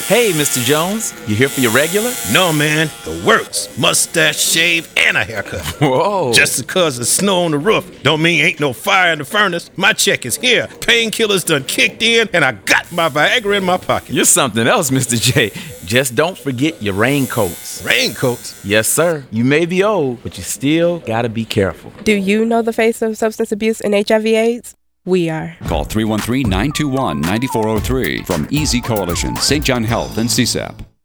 Hey, Mr. Jones, you here for your regular? No, man, the works. Mustache, shave, and a haircut. Whoa. Just because there's snow on the roof don't mean ain't no fire in the furnace. My check is here. Painkillers done kicked in, and I got my Viagra in my pocket. You're something else, Mr. J. Just don't forget your raincoats. Raincoats? Yes, sir. You may be old, but you still gotta be careful. Do you know the face of substance abuse and HIV/AIDS? We are. Call 313-921-9403 from Easy Coalition, St. John Health, and CSAP.